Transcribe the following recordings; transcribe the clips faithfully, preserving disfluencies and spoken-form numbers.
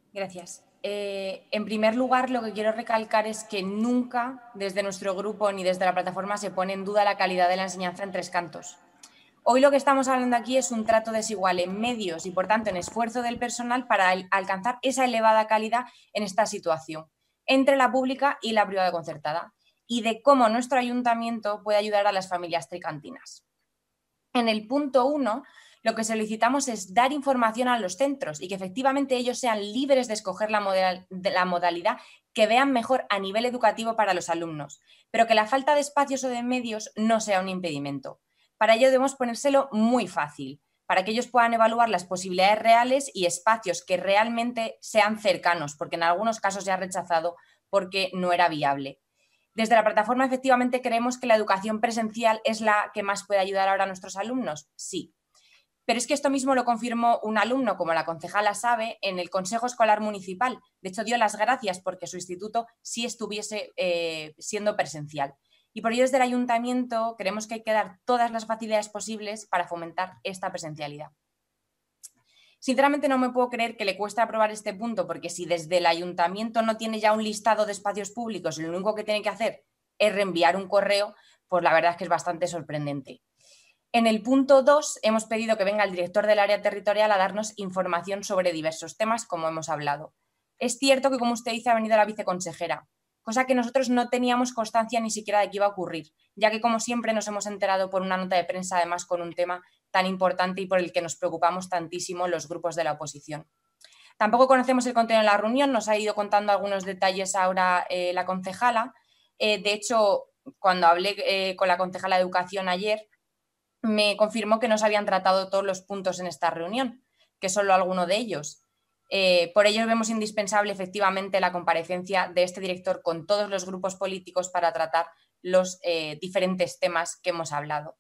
Gracias. Eh, en primer lugar, lo que quiero recalcar es que nunca desde nuestro grupo ni desde la plataforma se pone en duda la calidad de la enseñanza en Tres Cantos. Hoy lo que estamos hablando aquí es un trato desigual en medios y, por tanto, en esfuerzo del personal para alcanzar esa elevada calidad en esta situación entre la pública y la privada concertada, y de cómo nuestro ayuntamiento puede ayudar a las familias tricantinas. En el punto uno, lo que solicitamos es dar información a los centros y que efectivamente ellos sean libres de escoger la, modal, de la modalidad que vean mejor a nivel educativo para los alumnos, pero que la falta de espacios o de medios no sea un impedimento. Para ello debemos ponérselo muy fácil, para que ellos puedan evaluar las posibilidades reales y espacios que realmente sean cercanos, porque en algunos casos ya ha rechazado porque no era viable. Desde la plataforma, efectivamente, creemos que la educación presencial es la que más puede ayudar ahora a nuestros alumnos. Sí. Pero es que esto mismo lo confirmó un alumno, como la concejala sabe, en el Consejo Escolar Municipal. De hecho, dio las gracias porque su instituto sí estuviese eh, siendo presencial. Y por ello, desde el ayuntamiento, creemos que hay que dar todas las facilidades posibles para fomentar esta presencialidad. Sinceramente no me puedo creer que le cueste aprobar este punto, porque si desde el ayuntamiento no tiene ya un listado de espacios públicos y lo único que tiene que hacer es reenviar un correo, pues la verdad es que es bastante sorprendente. En el punto dos hemos pedido que venga el director del área territorial a darnos información sobre diversos temas, como hemos hablado. Es cierto que, como usted dice, ha venido la viceconsejera, cosa que nosotros no teníamos constancia ni siquiera de que iba a ocurrir, ya que, como siempre, nos hemos enterado por una nota de prensa, además con un tema tan importante y por el que nos preocupamos tantísimo los grupos de la oposición. Tampoco conocemos el contenido de la reunión, nos ha ido contando algunos detalles ahora eh, la concejala. Eh, de hecho, cuando hablé eh, con la concejala de Educación ayer, me confirmó que no se habían tratado todos los puntos en esta reunión, que solo alguno de ellos. Eh, por ello vemos indispensable efectivamente la comparecencia de este director con todos los grupos políticos para tratar los eh, diferentes temas que hemos hablado.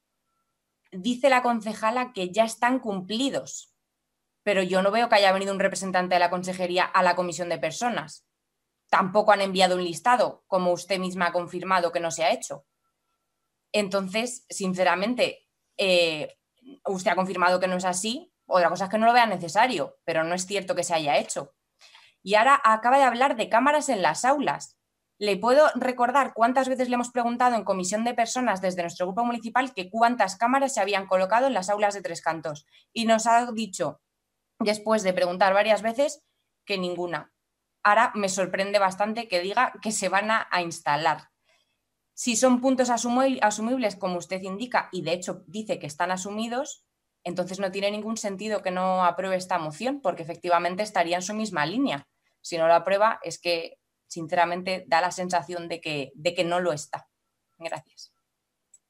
Dice la concejala que ya están cumplidos, pero yo no veo que haya venido un representante de la consejería a la comisión de personas. Tampoco han enviado un listado, como usted misma ha confirmado que no se ha hecho. Entonces, sinceramente, eh, usted ha confirmado que no es así. Otra cosa es que no lo vea necesario, pero no es cierto que se haya hecho. Y ahora acaba de hablar de cámaras en las aulas. Le puedo recordar cuántas veces le hemos preguntado en comisión de personas desde nuestro grupo municipal que cuántas cámaras se habían colocado en las aulas de Tres Cantos. Y nos ha dicho, después de preguntar varias veces, que ninguna. Ahora me sorprende bastante que diga que se van a, a instalar. Si son puntos asumibles, como usted indica, y de hecho dice que están asumidos, entonces no tiene ningún sentido que no apruebe esta moción, porque efectivamente estaría en su misma línea. Si no lo aprueba, es que, sinceramente, da la sensación de que, de que no lo está. Gracias.